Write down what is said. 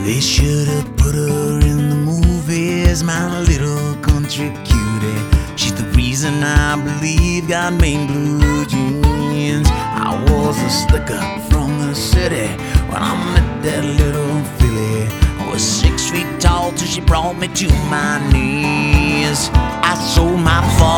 They should have put her in the movies, my little country cutie. She's the reason I believe God made blue jeans. I was a slicker from the city when I met that little filly. I was 6 feet tall till she brought me to my knees. I sold my farm